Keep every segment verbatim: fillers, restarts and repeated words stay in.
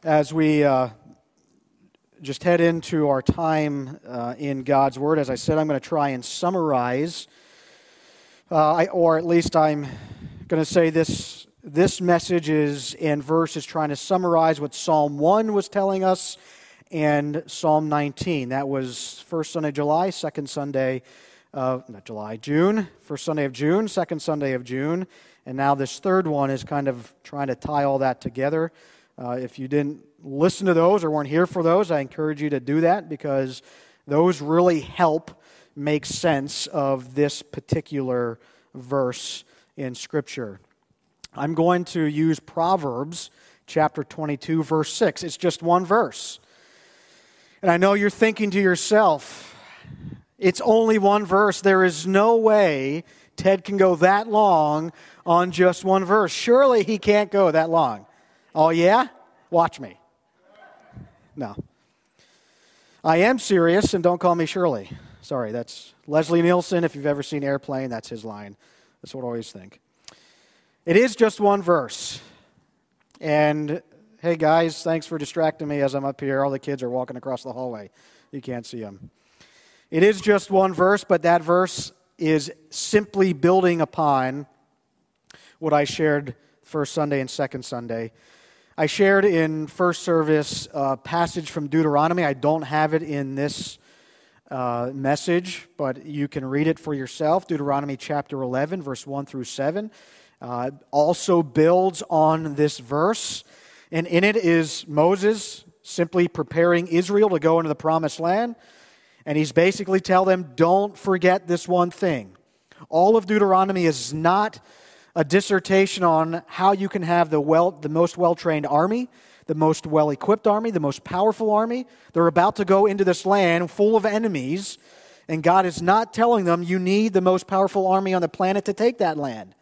As we uh, just head into our time uh, in God's Word, as I said, I'm going to try and summarize, uh, I, or at least I'm going to say this, this message is in verse is trying to summarize what Psalm one was telling us and Psalm nineteen. That was first Sunday of July, second Sunday of, not July, June, first Sunday of June, second Sunday of June, and now this third one is kind of trying to tie all that together. Uh, if you didn't listen to those or weren't here for those, I encourage you to do that because those really help make sense of this particular verse in Scripture. I'm going to use Proverbs chapter twenty-two, verse six. It's just one verse. And I know you're thinking to yourself, it's only one verse. There is no way Ted can go that long on just one verse. Surely he can't go that long. Oh, yeah? Watch me. No. I am serious, and don't call me Shirley. Sorry, that's Leslie Nielsen. If you've ever seen Airplane, that's his line. That's what I always think. It is just one verse. And, hey, guys, thanks for distracting me as I'm up here. All the kids are walking across the hallway. You can't see them. It is just one verse, but that verse is simply building upon what I shared first Sunday and second Sunday. I shared in first service a passage from Deuteronomy. I don't have it in this uh, message, but you can read it for yourself. Deuteronomy chapter eleven, verse one through seven, uh, also builds on this verse. And in it is Moses simply preparing Israel to go into the promised land. And he's basically telling them, don't forget this one thing. All of Deuteronomy is not a dissertation on how you can have the well, the most well-trained army, the most well-equipped army, the most powerful army. They're about to go into this land full of enemies, and God is not telling them you need the most powerful army on the planet to take that land.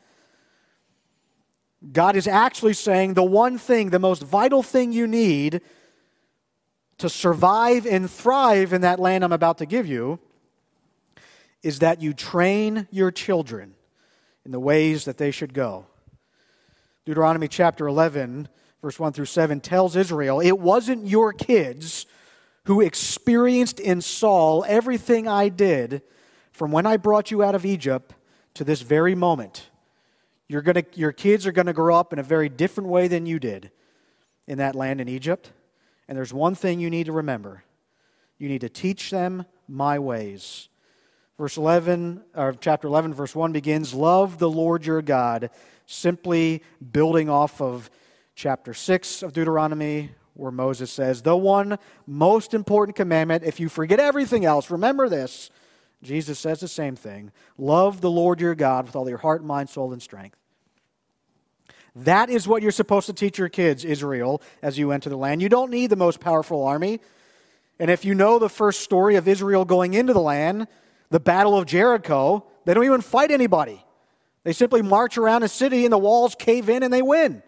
God is actually saying the one thing, the most vital thing you need to survive and thrive in that land I'm about to give you is that you train your children in the ways that they should go. Deuteronomy chapter eleven, verse one through seven tells Israel, it wasn't your kids who experienced in Saul everything I did from when I brought you out of Egypt to this very moment. You're gonna, your kids are going to grow up in a very different way than you did in that land in Egypt. And there's one thing you need to remember. You need to teach them my ways. Verse eleven, or chapter eleven, verse one begins, love the Lord your God, simply building off of chapter six of Deuteronomy, where Moses says, the one most important commandment, if you forget everything else, remember this. Jesus says the same thing. Love the Lord your God with all your heart, mind, soul, and strength. That is what you're supposed to teach your kids, Israel, as you enter the land. You don't need the most powerful army. And if you know the first story of Israel going into the land, the Battle of Jericho, they don't even fight anybody. They simply march around a city and the walls cave in and they win.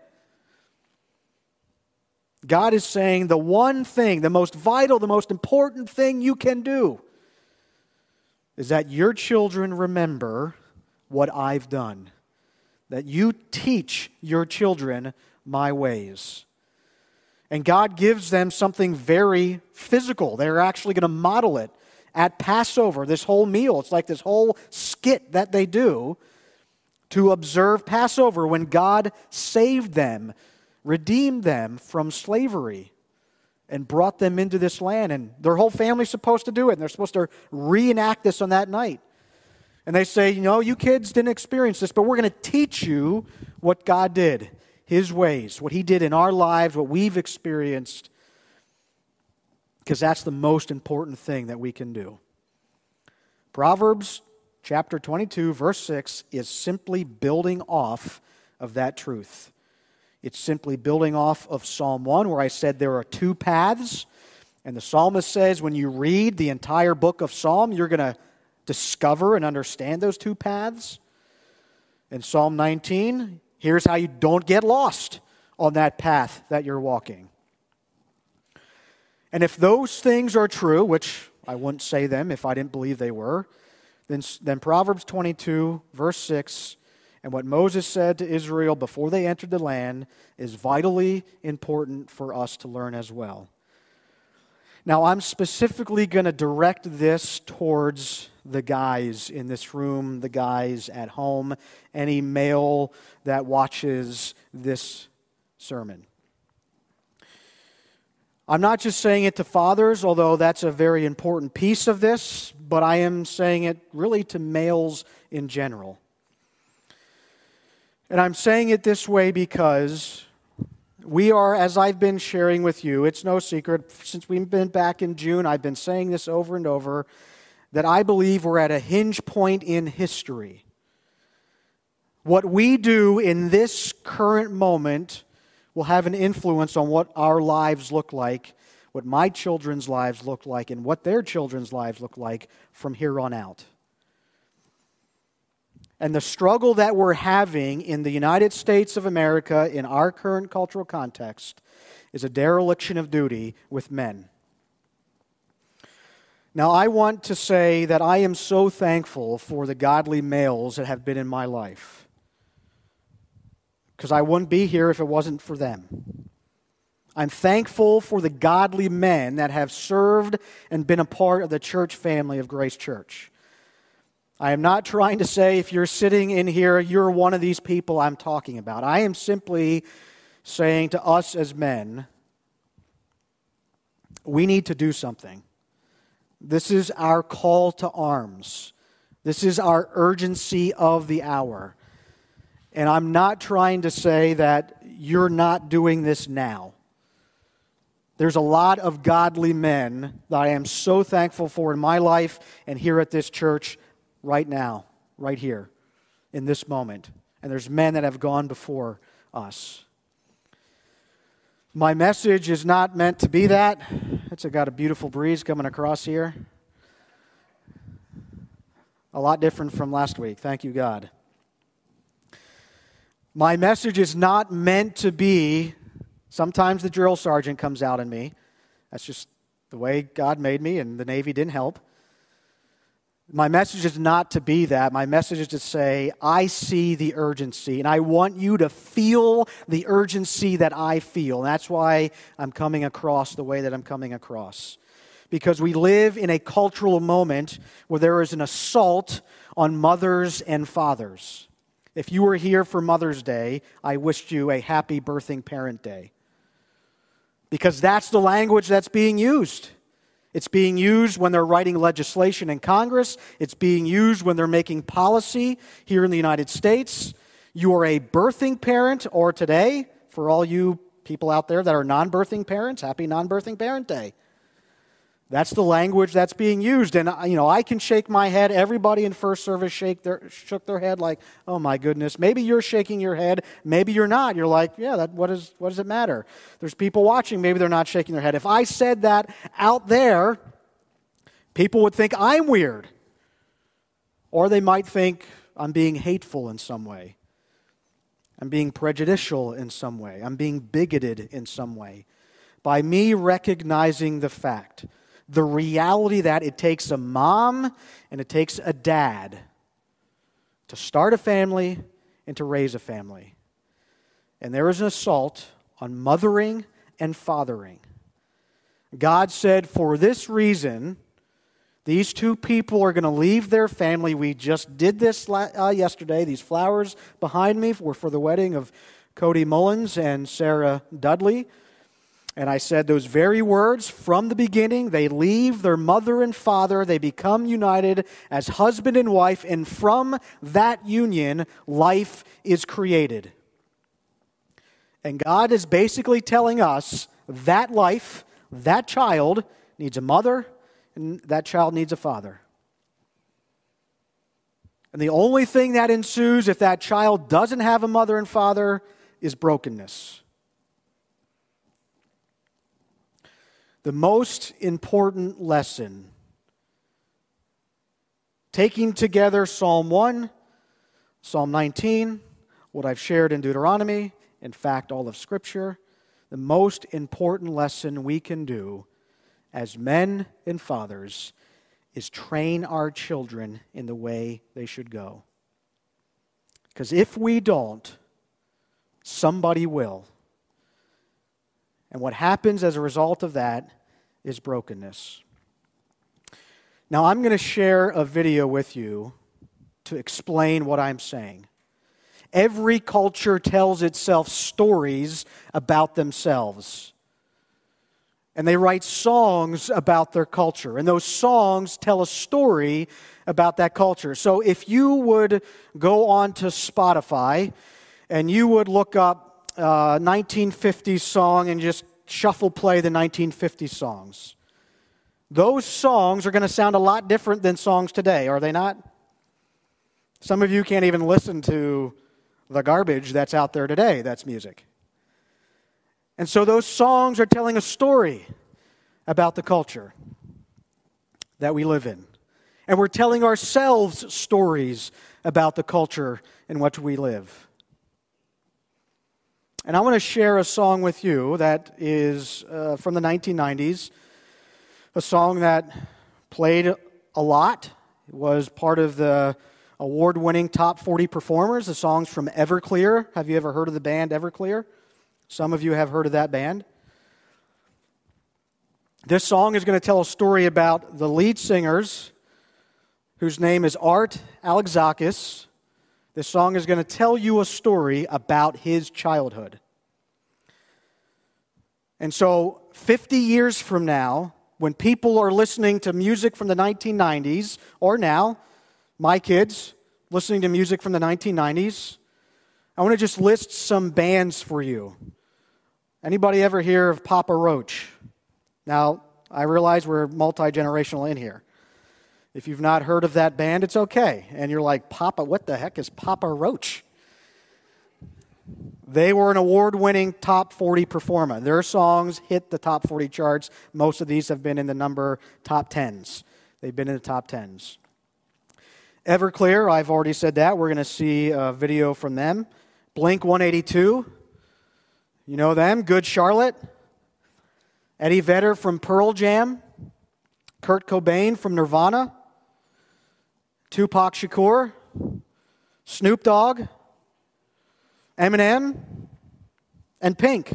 God is saying the one thing, the most vital, the most important thing you can do is that your children remember what I've done. That you teach your children my ways. And God gives them something very physical. They're actually going to model it at Passover, this whole meal. It's like this whole skit that they do to observe Passover when God saved them, redeemed them from slavery, and brought them into this land. And their whole family's supposed to do it, and they're supposed to reenact this on that night. And they say, you know, you kids didn't experience this, but we're going to teach you what God did, His ways, what He did in our lives, what we've experienced, because that's the most important thing that we can do. Proverbs chapter twenty-two, verse six is simply building off of that truth. It's simply building off of Psalm one, where I said there are two paths. And the psalmist says when you read the entire book of Psalm, you're going to discover and understand those two paths. In Psalm nineteen, here's how you don't get lost on that path that you're walking. And if those things are true, which I wouldn't say them if I didn't believe they were, then, then Proverbs twenty-two, verse six, And what Moses said to Israel before they entered the land is vitally important for us to learn as well. Now, I'm specifically going to direct this towards the guys in this room, the guys at home, any male that watches this sermon. I'm not just saying it to fathers, although that's a very important piece of this, but I am saying it really to males in general. And I'm saying it this way because we are, as I've been sharing with you, it's no secret, since we've been back in June, I've been saying this over and over, that I believe we're at a hinge point in history. What we do in this current moment will have an influence on what our lives look like, what my children's lives look like, and what their children's lives look like from here on out. And the struggle that we're having in the United States of America in our current cultural context is a dereliction of duty with men. Now, I want to say that I am so thankful for the godly males that have been in my life, because I wouldn't be here if it wasn't for them. I'm thankful for the godly men that have served and been a part of the church family of Grace Church. I am not trying to say if you're sitting in here, you're one of these people I'm talking about. I am simply saying to us as men, we need to do something. This is our call to arms. This is our urgency of the hour. And I'm not trying to say that you're not doing this now. There's a lot of godly men that I am so thankful for in my life and here at this church right now, right here, in this moment. And there's men that have gone before us. My message is not meant to be that. It's got a beautiful breeze coming across here. A lot different from last week. Thank you, God. My message is not meant to be, sometimes the drill sergeant comes out in me. That's just the way God made me, and the Navy didn't help. My message is not to be that. My message is to say, I see the urgency, and I want you to feel the urgency that I feel. And that's why I'm coming across the way that I'm coming across. Because we live in a cultural moment where there is an assault on mothers and fathers. If you were here for Mother's Day, I wished you a happy birthing parent day. Because that's the language that's being used. It's being used when they're writing legislation in Congress. It's being used when they're making policy here in the United States. You are a birthing parent, or today, for all you people out there that are non-birthing parents, happy non-birthing parent day. That's the language that's being used. And, you know, I can shake my head. Everybody in first service shake their, shook their head like, oh, my goodness. Maybe you're shaking your head. Maybe you're not. You're like, yeah, that, what, is, what does it matter? There's people watching. Maybe they're not shaking their head. If I said that out there, people would think I'm weird. Or they might think I'm being hateful in some way. I'm being prejudicial in some way. I'm being bigoted in some way. By me recognizing the fact, the reality that it takes a mom and it takes a dad to start a family and to raise a family. And there is an assault on mothering and fathering. God said, for this reason, these two people are going to leave their family. We just did this uh, yesterday. These flowers behind me were for the wedding of Cody Mullins and Sarah Dudley. And I said those very words from the beginning. They leave their mother and father. They become united as husband and wife. And from that union, life is created. And God is basically telling us that life, that child, needs a mother, and that child needs a father. And the only thing that ensues if that child doesn't have a mother and father is brokenness. The most important lesson, taking together Psalm one, Psalm nineteen, what I've shared in Deuteronomy, in fact, all of Scripture, the most important lesson we can do as men and fathers is train our children in the way they should go. Because if we don't, somebody will. And what happens as a result of that is brokenness. Now, I'm going to share a video with you to explain what I'm saying. Every culture tells itself stories about themselves. And they write songs about their culture. And those songs tell a story about that culture. So if you would go on to Spotify and you would look up a nineteen fifties song and just shuffle play the nineteen fifties songs, those songs are going to sound a lot different than songs today, are they not? Some of you can't even listen to the garbage that's out there today that's music. And so those songs are telling a story about the culture that we live in. And we're telling ourselves stories about the culture in which we live. And I want to share a song with you that is uh, from the nineteen nineties, a song that played a lot. It was part of the award-winning top forty performers. The song's from Everclear. Have you ever heard of the band Everclear? Some of you have heard of that band. This song is going to tell a story about the lead singers, whose name is Art Alexakis. This song is going to tell you a story about his childhood. And so, fifty years from now, when people are listening to music from the nineteen nineties, or now, my kids listening to music from the nineteen nineties, I want to just list some bands for you. Anybody ever hear of Papa Roach? Now, I realize we're multi-generational in here. If you've not heard of that band, it's okay. And you're like, Papa, what the heck is Papa Roach? They were an award-winning top forty performer. Their songs hit the top forty charts. Most of these have been in the number top tens. They've been in the top tens. Everclear, I've already said that. We're going to see a video from them. Blink one eighty-two. You know them. Good Charlotte. Eddie Vedder from Pearl Jam. Kurt Cobain from Nirvana. Tupac Shakur. Snoop Dogg. Eminem. And Pink.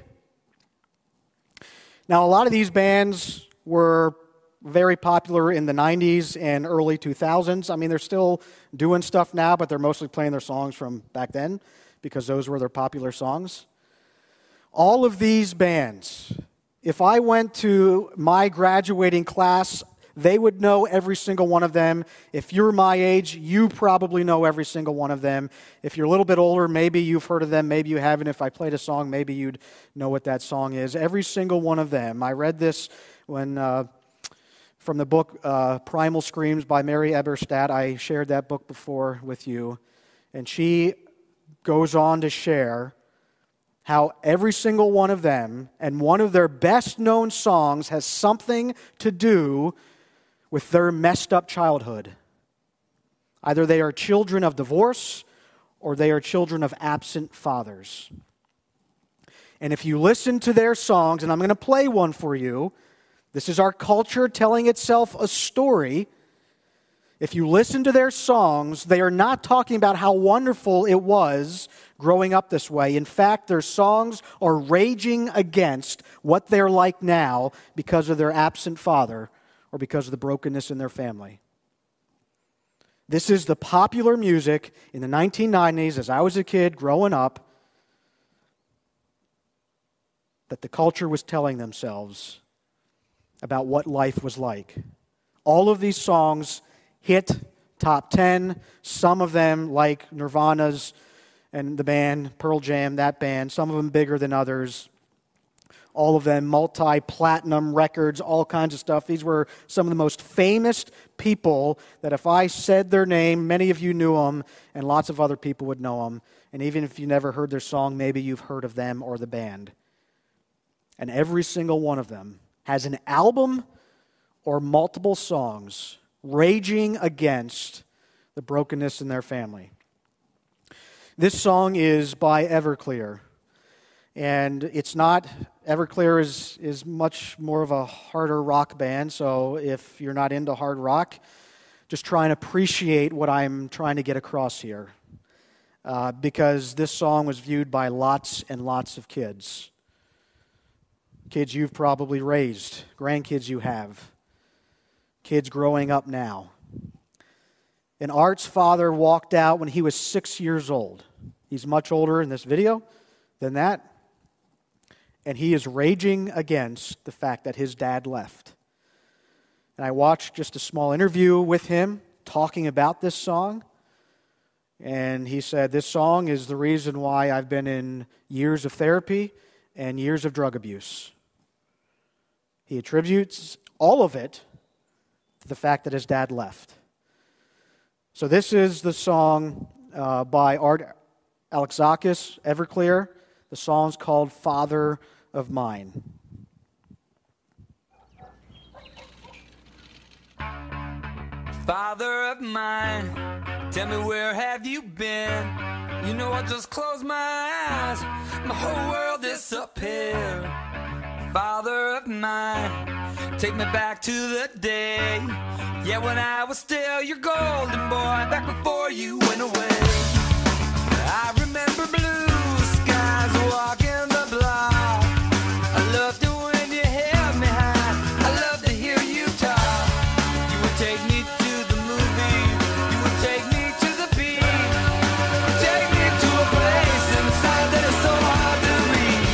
Now, a lot of these bands were very popular in the nineties and early two thousands. I mean, they're still doing stuff now, but they're mostly playing their songs from back then because those were their popular songs. All of these bands, if I went to my graduating class, they would know every single one of them. If you're my age, you probably know every single one of them. If you're a little bit older, maybe you've heard of them, maybe you haven't. If I played a song, maybe you'd know what that song is. Every single one of them. I read this when uh, from the book uh, Primal Screams by Mary Eberstadt. I shared that book before with you. And she goes on to share how every single one of them and one of their best-known songs has something to do with their messed up childhood. Either they are children of divorce or they are children of absent fathers. And if you listen to their songs, and I'm going to play one for you, this is our culture telling itself a story. If you listen to their songs, they are not talking about how wonderful it was growing up this way. In fact, their songs are raging against what they're like now because of their absent father or because of the brokenness in their family. This is the popular music in the nineteen nineties as I was a kid growing up that the culture was telling themselves about what life was like. All of these songs hit top ten, some of them like Nirvana's and the band Pearl Jam, that band, some of them bigger than others. All of them multi-platinum records, all kinds of stuff. These were some of the most famous people that if I said their name, many of you knew them, and lots of other people would know them. And even if you never heard their song, maybe you've heard of them or the band. And every single one of them has an album or multiple songs raging against the brokenness in their family. This song is by Everclear. And it's not, Everclear is, is much more of a harder rock band, so if you're not into hard rock, just try and appreciate what I'm trying to get across here. uh, because this song was viewed by lots and lots of kids. Kids you've probably raised, grandkids you have, kids growing up now. And Art's father walked out when he was six years old. He's much older in this video than that. And he is raging against the fact that his dad left. And I watched just a small interview with him talking about this song. And he said, this song is the reason why I've been in years of therapy and years of drug abuse. He attributes all of it to the fact that his dad left. So this is the song uh, by Art Alexakis, Everclear. The song's called Father of Mine. Father of mine, tell me where have you been? You know I just closed my eyes, my whole world disappeared. Father of mine, take me back to the day, yeah, when I was still your golden boy, back before you went away. I remember blue skies walking the block. I loved it when you held me high. I loved to hear you talk. You would take me to the movie. You would take me to the beach. Take me to a place inside that is so hard to reach.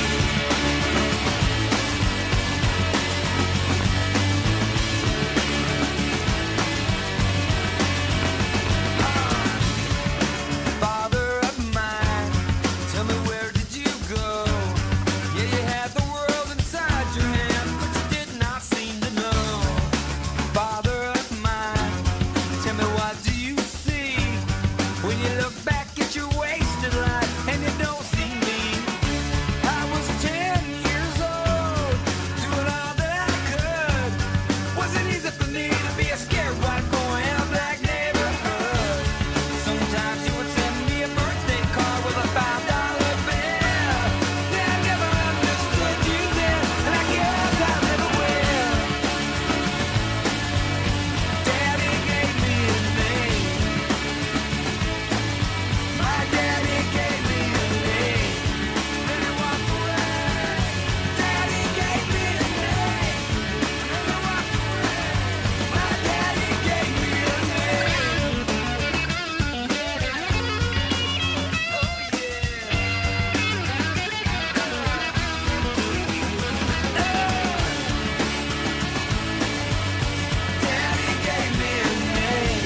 Father of mine, tell me where did you go? Yeah, you had the world inside your hand, but you did not seem to know. Father of mine, tell me what do you see when you look back at your wasted life and you don't see me? I was ten years old, doing all that I could. Wasn't easy for me to be a scared white boy in a black neighborhood. Sometimes you would send me a birthday card with a five dollar bill. Yeah, I never understood you then, and I guess I never will. Daddy gave me a name. My daddy gave me a name. Then he walked away. Daddy gave me a name. Then he walked away. My daddy gave me a name. Oh yeah. Daddy gave me a name.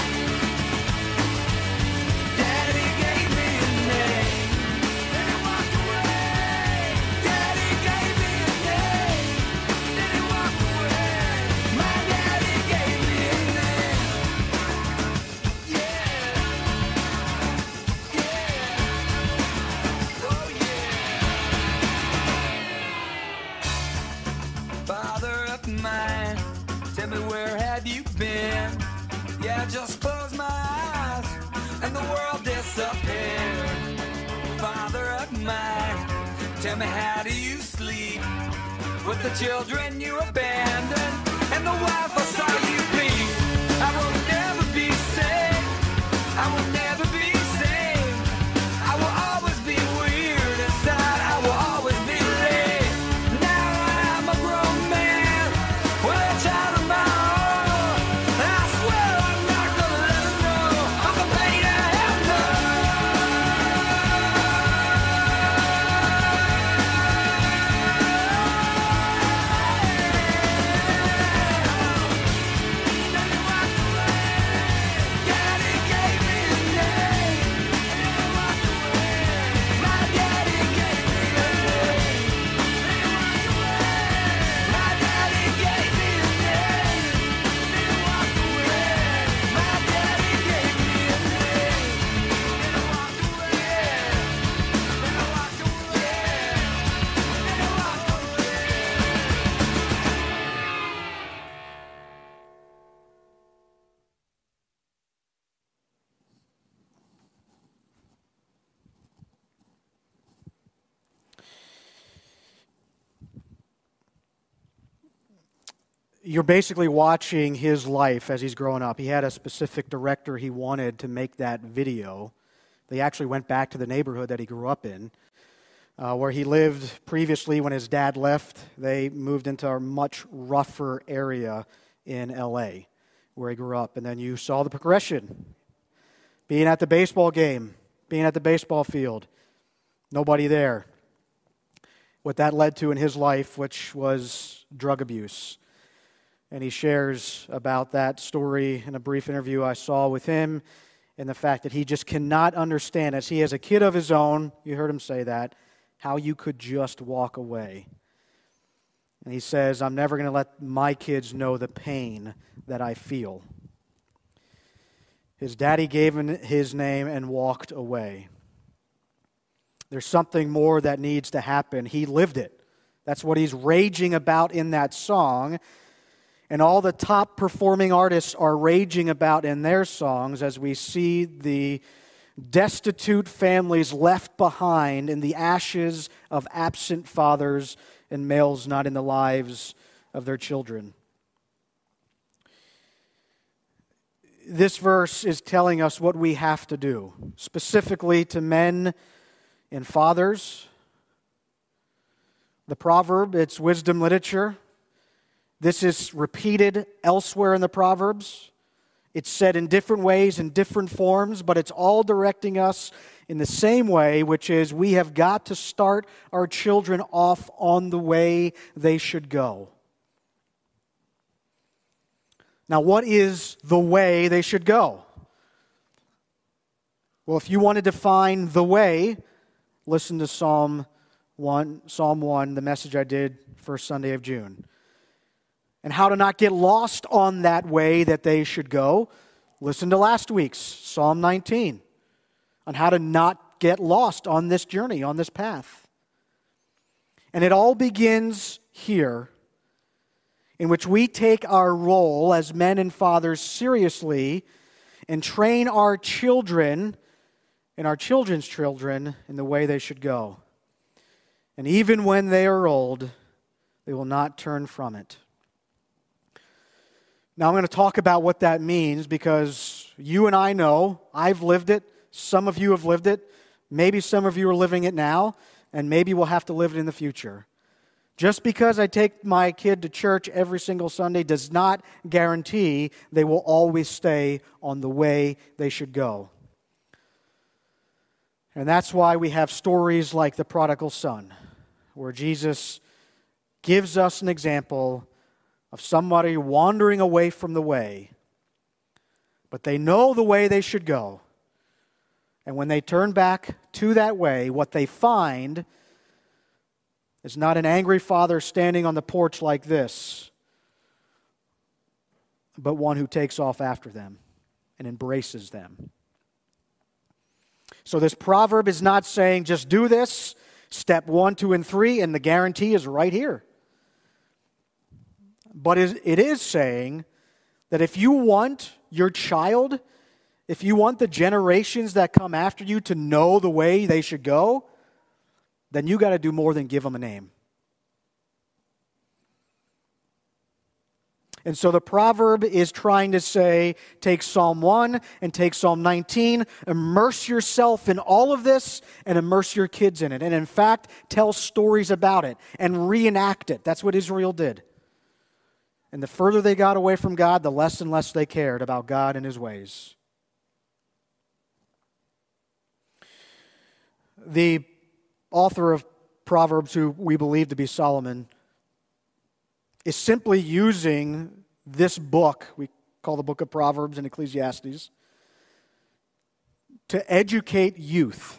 Daddy gave me a name. Then he walked away. Daddy gave me a name. Then he walked away. My daddy gave me a name. Yeah. Yeah. Oh yeah. Father of mine, tell me where have you been? Yeah, I just closed my eyes and the world disappeared. Father of mine, tell me how do you sleep with the children you abandoned and the wife I saw you beat? I will never be safe. I will never be safe. I will always be weird inside. I will always be late. Now I'm a grown man with a child of my own. And I swear I'm not gonna let them know I'm the pain I have Daddy gave me a name. My daddy gave me a name. My daddy gave me a name. Then he walked away. My daddy gave me a name. Then he walked away. Then he walked away. Then he walked away. You're basically watching his life as he's growing up. He had a specific director he wanted to make that video. They actually went back to the neighborhood that he grew up in, uh, where he lived previously when his dad left. They moved into a much rougher area in L A, where he grew up. And then you saw the progression. Being at the baseball game, being at the baseball field, nobody there. What that led to in his life, which was drug abuse. And he shares about that story in a brief interview I saw with him, and the fact that he just cannot understand, as he has a kid of his own, you heard him say that, how you could just walk away. And he says, I'm never going to let my kids know the pain that I feel. His daddy gave him his name and walked away. There's something more that needs to happen. He lived it. That's what he's raging about in that song. And all the top performing artists are raging about in their songs as we see the destitute families left behind in the ashes of absent fathers and males not in the lives of their children. This verse is telling us what we have to do, specifically to men and fathers. The proverb, it's wisdom literature. This is repeated elsewhere in the Proverbs. It's said in different ways, in different forms, but it's all directing us in the same way, which is we have got to start our children off on the way they should go. Now, what is the way they should go? Well, if you want to define the way, listen to Psalm one, Psalm one, the message I did first Sunday of June. And how to not get lost on that way that they should go, listen to last week's Psalm nineteen, on how to not get lost on this journey, on this path. And it all begins here, in which we take our role as men and fathers seriously and train our children and our children's children in the way they should go. And even when they are old, they will not turn from it. Now I'm going to talk about what that means because you and I know, I've lived it, some of you have lived it, maybe some of you are living it now, and maybe we'll have to live it in the future. Just because I take my kid to church every single Sunday does not guarantee they will always stay on the way they should go. And that's why we have stories like the prodigal son, where Jesus gives us an example of somebody wandering away from the way, but they know the way they should go. And when they turn back to that way, what they find is not an angry father standing on the porch like this, but one who takes off after them and embraces them. So this proverb is not saying just do this, step one, two, and three, and the guarantee is right here. But it is saying that if you want your child, if you want the generations that come after you to know the way they should go, then you got to do more than give them a name. And so the proverb is trying to say, take Psalm one and take Psalm nineteen, immerse yourself in all of this and immerse your kids in it. And in fact, tell stories about it and reenact it. That's what Israel did. And the further they got away from God, the less and less they cared about God and His ways. The author of Proverbs, who we believe to be Solomon, is simply using this book, we call the book of Proverbs and Ecclesiastes, to educate youth.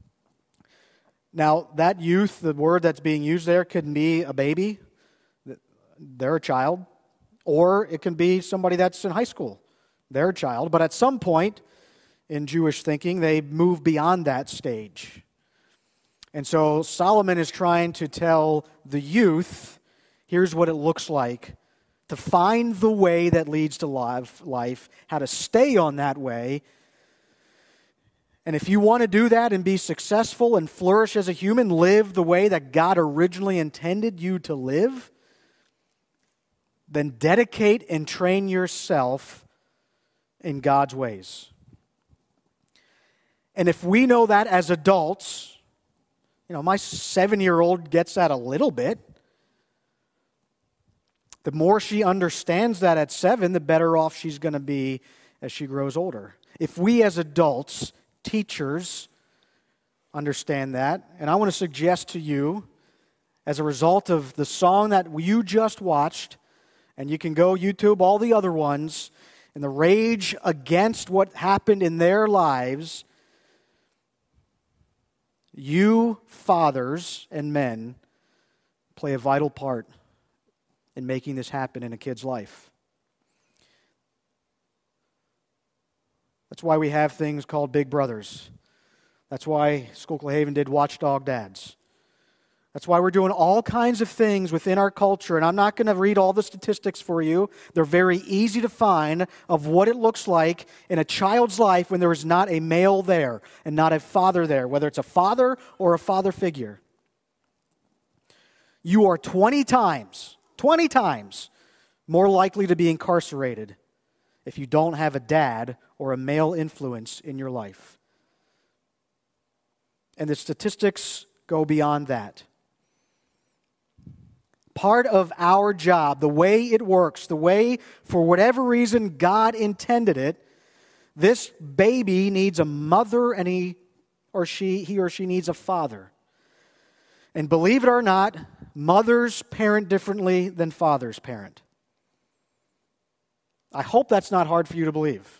Now, that youth, the word that's being used there, can be a baby, they're a child, or it can be somebody that's in high school, they're a child. But at some point in Jewish thinking, they move beyond that stage. And so Solomon is trying to tell the youth, here's what it looks like to find the way that leads to life, life, how to stay on that way. And if you want to do that and be successful and flourish as a human, live the way that God originally intended you to live, then dedicate and train yourself in God's ways. And if we know that as adults, you know, my seven-year-old gets that a little bit. The more she understands that at seven, the better off she's going to be as she grows older. If we as adults, teachers, understand that, and I want to suggest to you, as a result of the song that you just watched, and you can go YouTube all the other ones, and the rage against what happened in their lives, you fathers and men play a vital part in making this happen in a kid's life. That's why we have things called Big Brothers. That's why Schuylkill Haven did Watchdog Dads. That's why we're doing all kinds of things within our culture, and I'm not going to read all the statistics for you. They're very easy to find of what it looks like in a child's life when there is not a male there and not a father there, whether it's a father or a father figure. You are twenty times, twenty times more likely to be incarcerated if you don't have a dad or a male influence in your life. And the statistics go beyond that. Part of our job, the way it works, the way, for whatever reason, God intended it, this baby needs a mother and he or she, he or she needs a father. And believe it or not, mothers parent differently than fathers parent. I hope that's not hard for you to believe.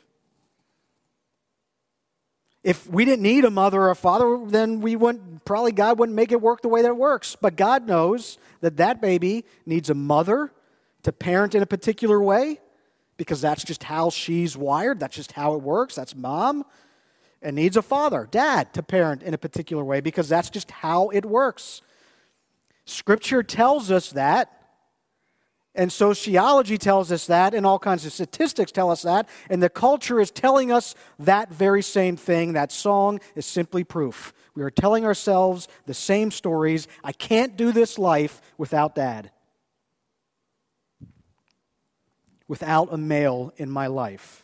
If we didn't need a mother or a father, then we wouldn't, probably God wouldn't make it work the way that it works. But God knows that that baby needs a mother to parent in a particular way, because that's just how she's wired. That's just how it works. That's mom. And needs a father, dad, to parent in a particular way, because that's just how it works. Scripture tells us that. And sociology tells us that, and all kinds of statistics tell us that, and the culture is telling us that very same thing. That song is simply proof. We are telling ourselves the same stories. I can't do this life without dad, without a male in my life.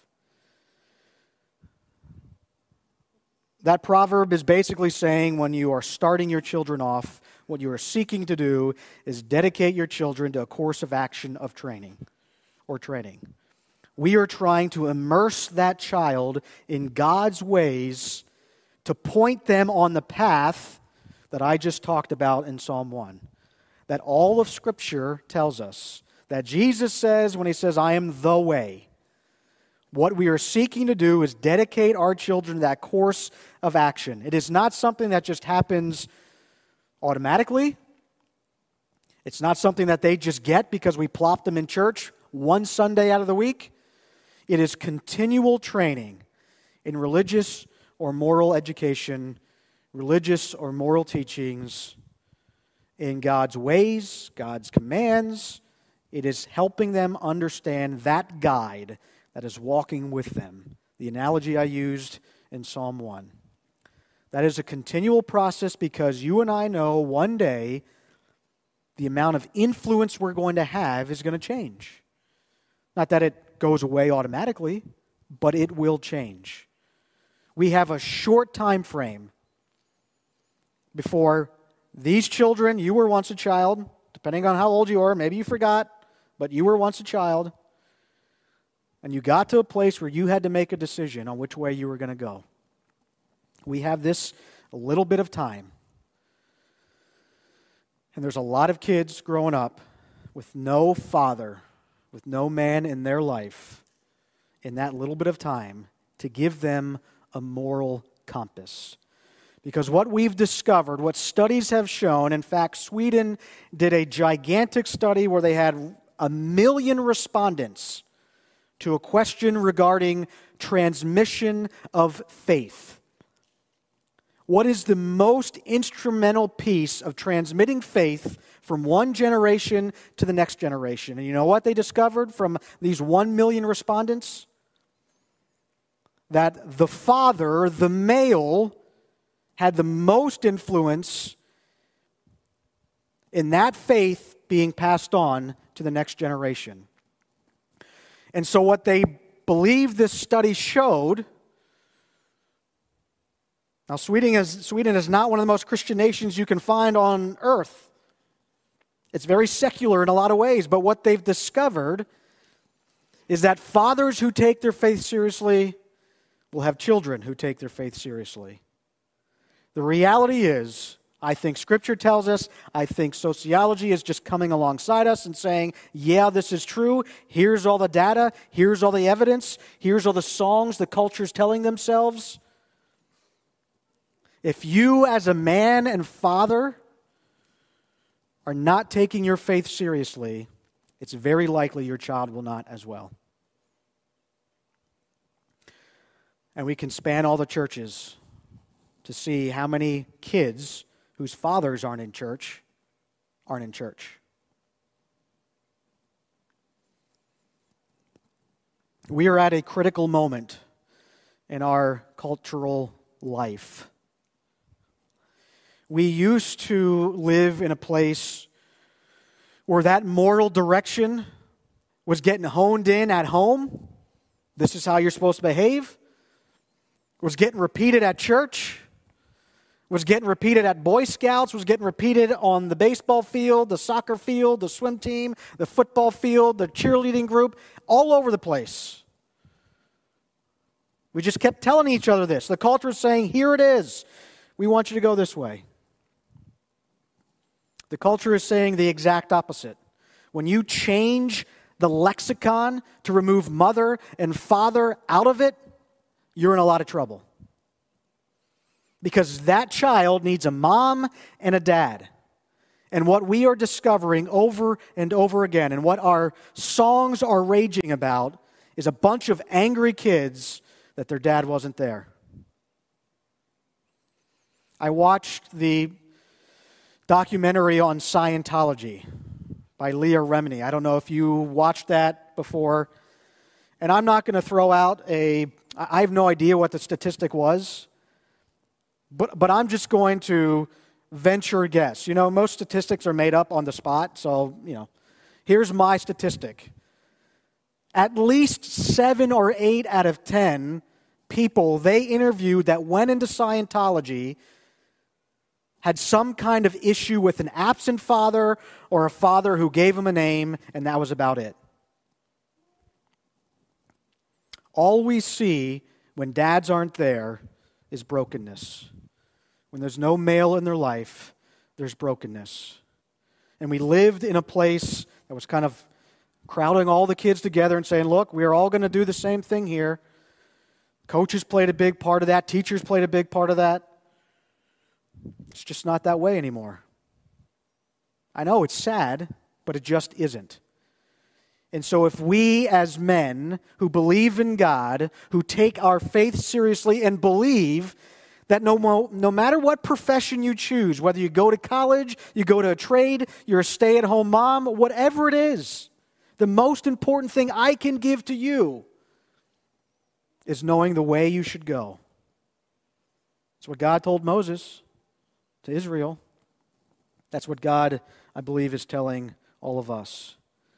That proverb is basically saying when you are starting your children off, what you are seeking to do is dedicate your children to a course of action of training or training. We are trying to immerse that child in God's ways to point them on the path that I just talked about in Psalm one. That all of Scripture tells us. That Jesus says when he says, I am the way. What we are seeking to do is dedicate our children to that course of action. It is not something that just happens automatically. It's not something that they just get because we plop them in church one Sunday out of the week. It is continual training in religious or moral education, religious or moral teachings, in God's ways, God's commands. It is helping them understand that guide that is walking with them. The analogy I used in Psalm one. That is a continual process because you and I know one day the amount of influence we're going to have is going to change. Not that it goes away automatically, but it will change. We have a short time frame before these children, you were once a child, depending on how old you are, maybe you forgot, but you were once a child, and you got to a place where you had to make a decision on which way you were going to go. We have this a little bit of time. And there's a lot of kids growing up with no father, with no man in their life in that little bit of time to give them a moral compass. Because what we've discovered, what studies have shown, in fact, Sweden did a gigantic study where they had a million respondents to a question regarding transmission of faith. What is the most instrumental piece of transmitting faith from one generation to the next generation? And you know what they discovered from these one million respondents? That the father, the male, had the most influence in that faith being passed on to the next generation. And so what they believe this study showed Now, Sweden is, Sweden is not one of the most Christian nations you can find on earth. It's very secular in a lot of ways, but what they've discovered is that fathers who take their faith seriously will have children who take their faith seriously. The reality is, I think Scripture tells us, I think sociology is just coming alongside us and saying, yeah, this is true. Here's all the data. Here's all the evidence. Here's all the songs the culture's telling themselves. If you as a man and father are not taking your faith seriously, it's very likely your child will not as well. And we can span all the churches to see how many kids whose fathers aren't in church aren't in church. We are at a critical moment in our cultural life. We used to live in a place where that moral direction was getting honed in at home. This is how you're supposed to behave. Was getting repeated at church. Was getting repeated at Boy Scouts. Was getting repeated on the baseball field, the soccer field, the swim team, the football field, the cheerleading group, all over the place. We just kept telling each other this. The culture was saying, here it is. We want you to go this way. The culture is saying the exact opposite. When you change the lexicon to remove mother and father out of it, you're in a lot of trouble. Because that child needs a mom and a dad. And what we are discovering over and over again, and what our songs are raging about, is a bunch of angry kids that their dad wasn't there. I watched the documentary on Scientology by Leah Remini. I don't know if you watched that before. And I'm not going to throw out a, I have no idea what the statistic was, but, but I'm just going to venture a guess. You know, most statistics are made up on the spot, so, you know, here's my statistic. At least seven or eight out of ten people they interviewed that went into Scientology had some kind of issue with an absent father or a father who gave him a name, and that was about it. All we see when dads aren't there is brokenness. When there's no male in their life, there's brokenness. And we lived in a place that was kind of crowding all the kids together and saying, look, we are all going to do the same thing here. Coaches played a big part of that. Teachers played a big part of that. It's just not that way anymore. I know it's sad, but it just isn't. And so if we as men who believe in God, who take our faith seriously and believe that no, mo- no matter what profession you choose, whether you go to college, you go to a trade, you're a stay-at-home mom, whatever it is, the most important thing I can give to you is knowing the way you should go. That's what God told Moses to Israel. That's what God, I believe, is telling all of us.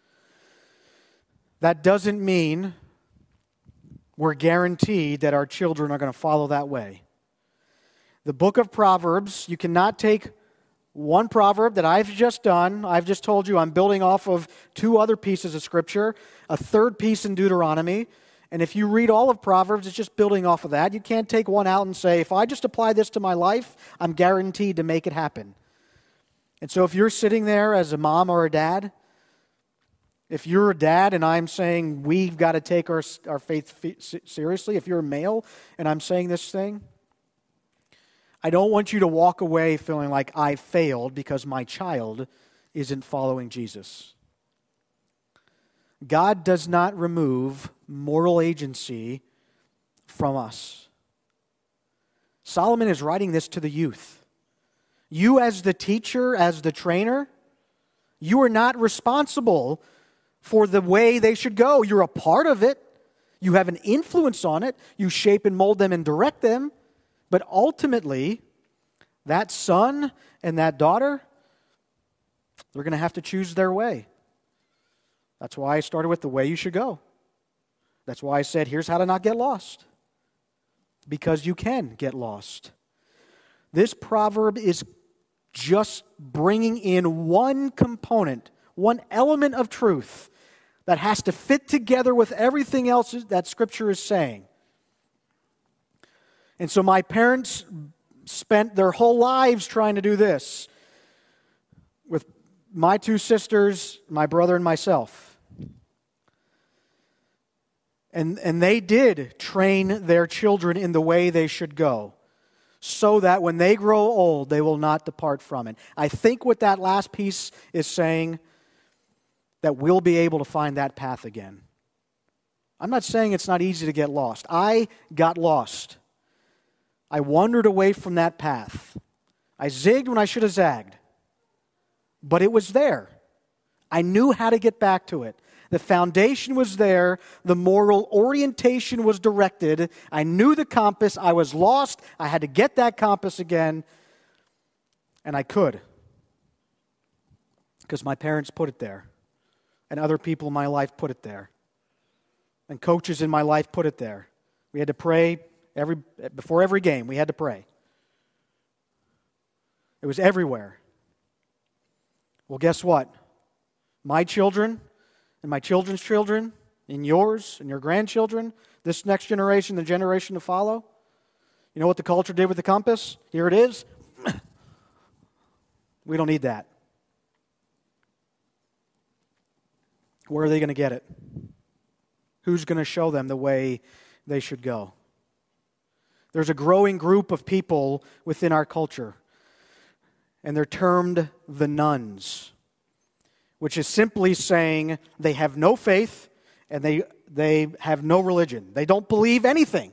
That doesn't mean we're guaranteed that our children are going to follow that way. The book of Proverbs, you cannot take one proverb that I've just done. I've just told you I'm building off of two other pieces of Scripture, a third piece in Deuteronomy. And if you read all of Proverbs, it's just building off of that. You can't take one out and say, if I just apply this to my life, I'm guaranteed to make it happen. And so if you're sitting there as a mom or a dad, if you're a dad and I'm saying we've got to take our, our faith seriously, if you're a male and I'm saying this thing, I don't want you to walk away feeling like I failed because my child isn't following Jesus. God does not remove moral agency from us. Solomon is writing this to the youth. You as the teacher, as the trainer, you are not responsible for the way they should go. You're a part of it. You have an influence on it. You shape and mold them and direct them. But ultimately, that son and that daughter, they're going to have to choose their way. That's why I started with the way you should go. That's why I said, here's how to not get lost. Because you can get lost. This proverb is just bringing in one component, one element of truth that has to fit together with everything else that Scripture is saying. And so my parents spent their whole lives trying to do this with my two sisters, my brother, and myself. And, and they did train their children in the way they should go, so that when they grow old, they will not depart from it. I think what that last piece is saying, that we'll be able to find that path again. I'm not saying it's not easy to get lost. I got lost. I wandered away from that path. I zigged when I should have zagged. But it was there. I knew how to get back to it. The foundation was there. The moral orientation was directed. I knew the compass. I was lost. I had to get that compass again. And I could. Because my parents put it there. And other people in my life put it there. And coaches in my life put it there. We had to pray every before every game. We had to pray. It was everywhere. Well, guess what? My children and my children's children, and yours and your grandchildren, this next generation, the generation to follow, you know what the culture did with the compass? Here it is. We don't need that. Where are they going to get it? Who's going to show them the way they should go? There's a growing group of people within our culture, and they're termed the nones, which is simply saying they have no faith and they, they have no religion. They don't believe anything.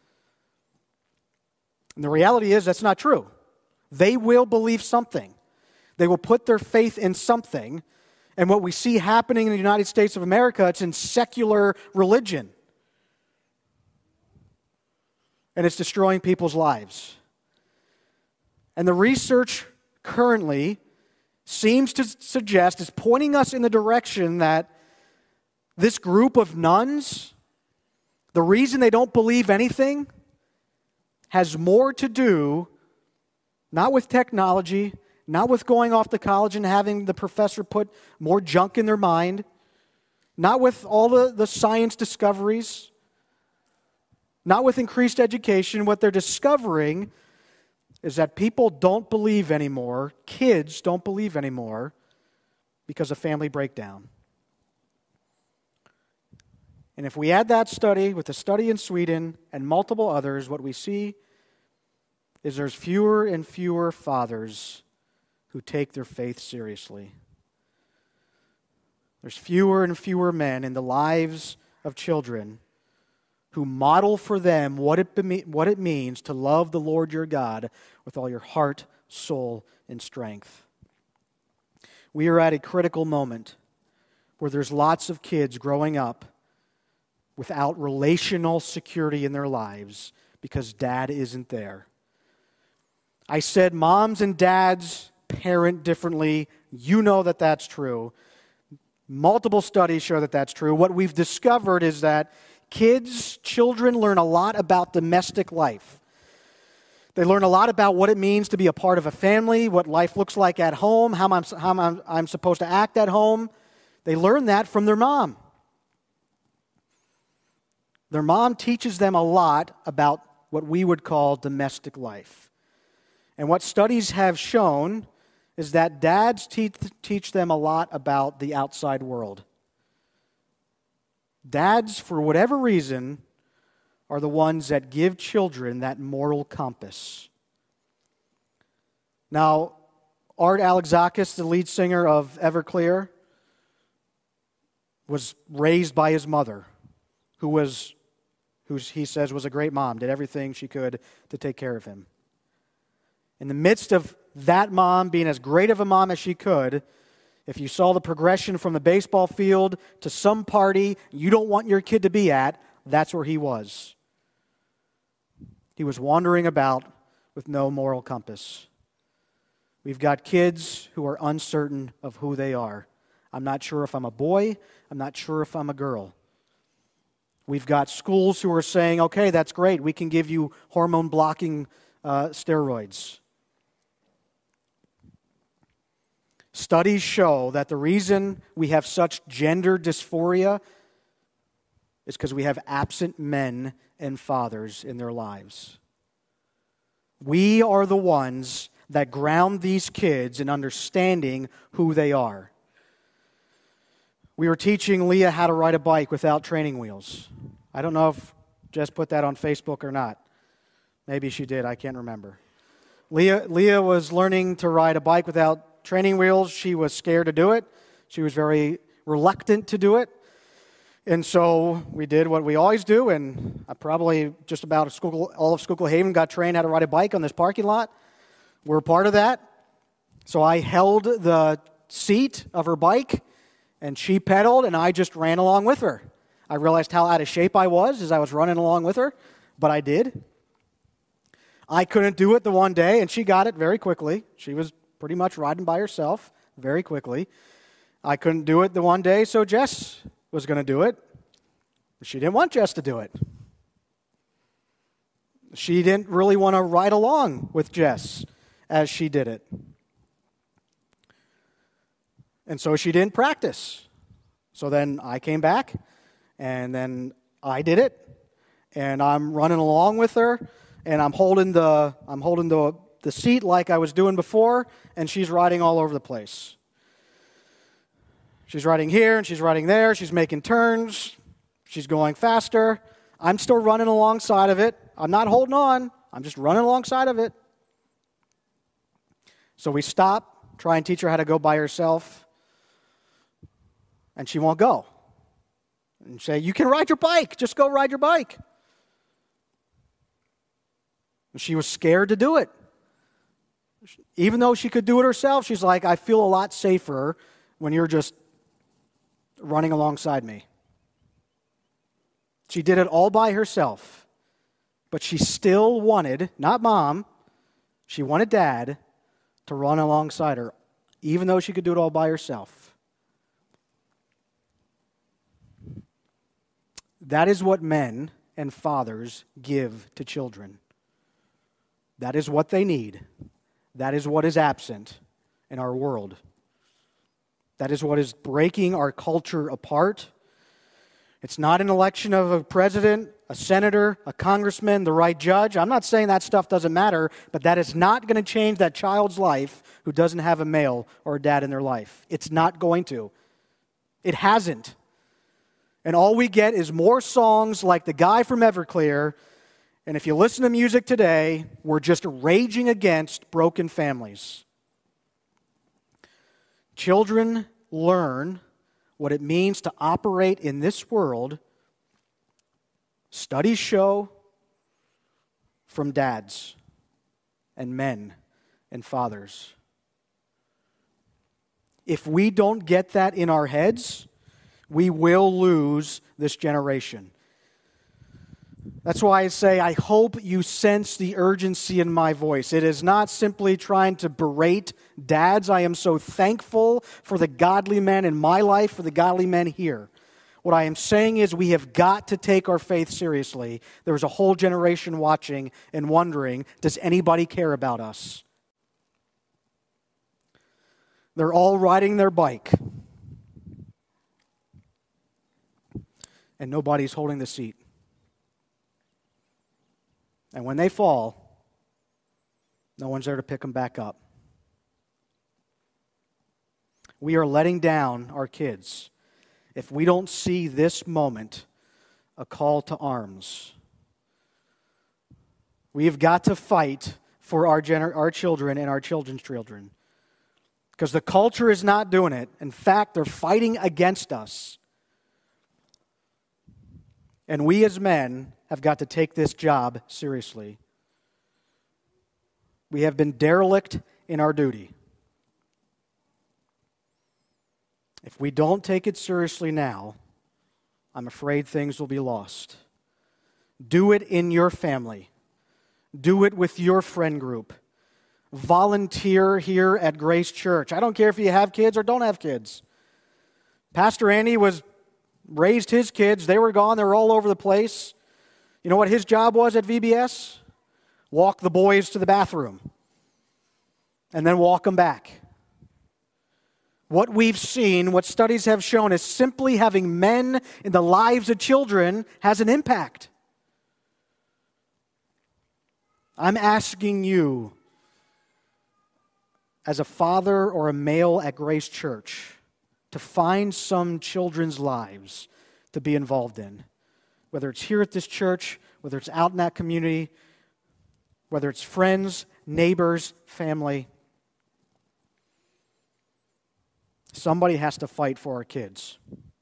And the reality is that's not true. They will believe something. They will put their faith in something. And what we see happening in the United States of America, it's in secular religion. And it's destroying people's lives. And the research currently seems to suggest, is pointing us in the direction that this group of nuns, the reason they don't believe anything, has more to do, not with technology, not with going off to college and having the professor put more junk in their mind, not with all the, the science discoveries, not with increased education. What they're discovering is that people don't believe anymore, kids don't believe anymore, because of family breakdown. And if we add that study with the study in Sweden and multiple others, what we see is there's fewer and fewer fathers who take their faith seriously. There's fewer and fewer men in the lives of children who model for them what it, be- what it means to love the Lord your God with all your heart, soul, and strength. We are at a critical moment where there's lots of kids growing up without relational security in their lives because dad isn't there. I said moms and dads parent differently. You know that that's true. Multiple studies show that that's true. What we've discovered is that kids, children learn a lot about domestic life. They learn a lot about what it means to be a part of a family, what life looks like at home, how I'm, how I'm, I'm supposed to act at home. They learn that from their mom. Their mom teaches them a lot about what we would call domestic life. And what studies have shown is that dads te- teach them a lot about the outside world. Dads, for whatever reason, are the ones that give children that moral compass. Now, Art Alexakis, the lead singer of Everclear, was raised by his mother, who was, who he says was a great mom, did everything she could to take care of him. In the midst of that mom being as great of a mom as she could, if you saw the progression from the baseball field to some party you don't want your kid to be at, that's where he was. He was wandering about with no moral compass. We've got kids who are uncertain of who they are. I'm not sure if I'm a boy. I'm not sure if I'm a girl. We've got schools who are saying, okay, that's great. We can give you hormone-blocking uh, steroids. Studies show that the reason we have such gender dysphoria is because we have absent men and fathers in their lives. We are the ones that ground these kids in understanding who they are. We were teaching Leah how to ride a bike without training wheels. I don't know if Jess put that on Facebook or not. Maybe she did, I can't remember. Leah, Leah was learning to ride a bike without training wheels. She was scared to do it. She was very reluctant to do it. And so we did what we always do, and I probably just about Schuylkill, all of Schuylkill Haven got trained how to ride a bike on this parking lot. We're part of that. So I held the seat of her bike, and she pedaled, and I just ran along with her. I realized how out of shape I was as I was running along with her, but I did. I couldn't do it the one day, and she got it very quickly. She was pretty much riding by herself very quickly. I couldn't do it the one day, so Jess was going to do it. She didn't want Jess to do it. She didn't really want to ride along with Jess as she did it. And so she didn't practice. So then I came back, and then I did it, and I'm running along with her, and I'm holding the I'm holding the the seat like I was doing before, and she's riding all over the place. She's riding here, and she's riding there. She's making turns. She's going faster. I'm still running alongside of it. I'm not holding on. I'm just running alongside of it. So we stop, try and teach her how to go by herself, and she won't go. And say, you can ride your bike. Just go ride your bike. And she was scared to do it. Even though she could do it herself, she's like, I feel a lot safer when you're just running alongside me. She did it all by herself, but she still wanted, not mom, she wanted dad to run alongside her, even though she could do it all by herself. That is what men and fathers give to children. That is what they need. That is what is absent in our world. That is what is breaking our culture apart. It's not an election of a president, a senator, a congressman, the right judge. I'm not saying that stuff doesn't matter, but that is not going to change that child's life who doesn't have a male or a dad in their life. It's not going to. It hasn't. And all we get is more songs like the guy from Everclear. And if you listen to music today, we're just raging against broken families. Children learn what it means to operate in this world. Studies show from dads and men and fathers. If we don't get that in our heads, we will lose this generation. That's why I say, I hope you sense the urgency in my voice. It is not simply trying to berate dads. I am so thankful for the godly men in my life, for the godly men here. What I am saying is we have got to take our faith seriously. There's a whole generation watching and wondering, does anybody care about us? They're all riding their bike, and nobody's holding the seat. And when they fall, no one's there to pick them back up. We are letting down our kids if we don't see this moment a call to arms. We have got to fight for our, gener- our children and our children's children. Because the culture is not doing it. In fact, they're fighting against us. And we as men have got to take this job seriously. We have been derelict in our duty. If we don't take it seriously now, I'm afraid things will be lost. Do it in your family. Do it with your friend group. Volunteer here at Grace Church. I don't care if you have kids or don't have kids. Pastor Andy was raised his kids. They were gone. They were all over the place. You know what his job was at V B S? Walk the boys to the bathroom and then walk them back. What we've seen, what studies have shown, is simply having men in the lives of children has an impact. I'm asking you, as a father or a male at Grace Church, to find some children's lives to be involved in. Whether it's here at this church, whether it's out in that community, whether it's friends, neighbors, family. Somebody has to fight for our kids.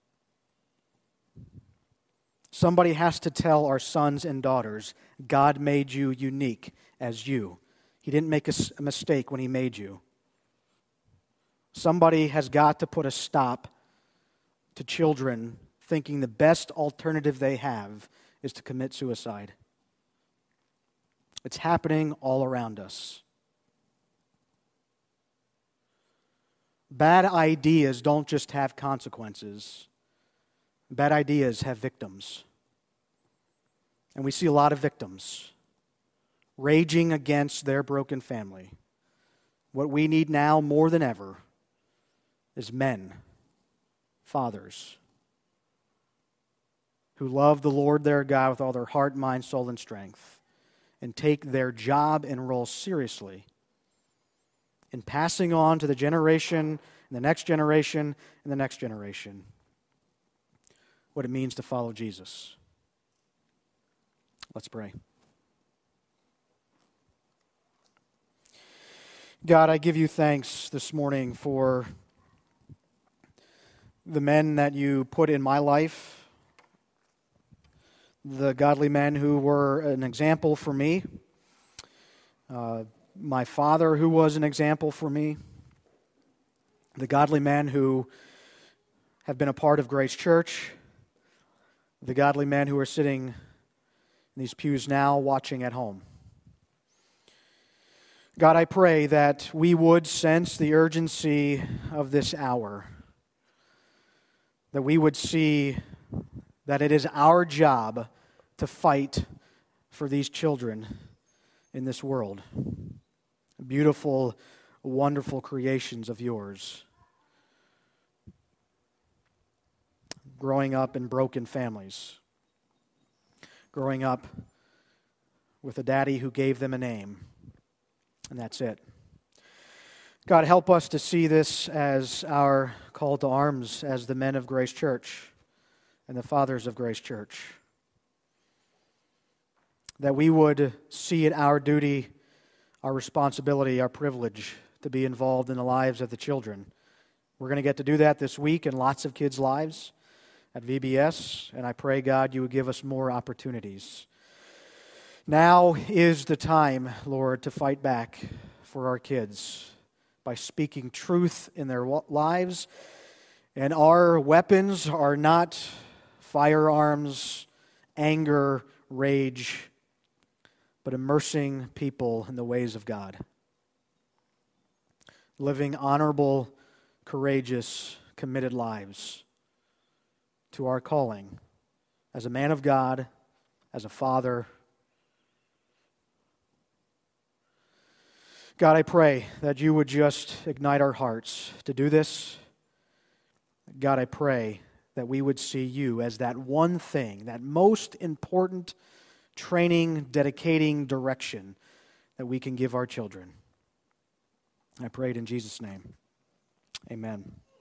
Somebody has to tell our sons and daughters, God made you unique as you. He didn't make a, a mistake when He made you. Somebody has got to put a stop to children thinking the best alternative they have is to commit suicide. It's happening all around us. Bad ideas don't just have consequences. Bad ideas have victims. And we see a lot of victims raging against their broken family. What we need now more than ever is men, fathers, who love the Lord their God with all their heart, mind, soul, and strength, and take their job and role seriously in passing on to the generation, and the next generation, and the next generation what it means to follow Jesus. Let's pray. God, I give you thanks this morning for the men that you put in my life, the godly men who were an example for me, uh, my father who was an example for me, the godly men who have been a part of Grace Church, the godly men who are sitting in these pews now watching at home. God, I pray that we would sense the urgency of this hour, that we would see that it is our job to fight for these children in this world. Beautiful, wonderful creations of yours. Growing up in broken families. Growing up with a daddy who gave them a name. And that's it. God, help us to see this as our call to arms as the men of Grace Church and the fathers of Grace Church. That we would see it our duty, our responsibility, our privilege to be involved in the lives of the children. We're going to get to do that this week in lots of kids' lives at V B S, and I pray, God, you would give us more opportunities. Now is the time, Lord, to fight back for our kids by speaking truth in their lives. And our weapons are not firearms, anger, rage, but immersing people in the ways of God. Living honorable, courageous, committed lives to our calling as a man of God, as a father. God, I pray that you would just ignite our hearts to do this. God, I pray that we would see you as that one thing, that most important training, dedicating direction that we can give our children. I pray it in Jesus' name. Amen.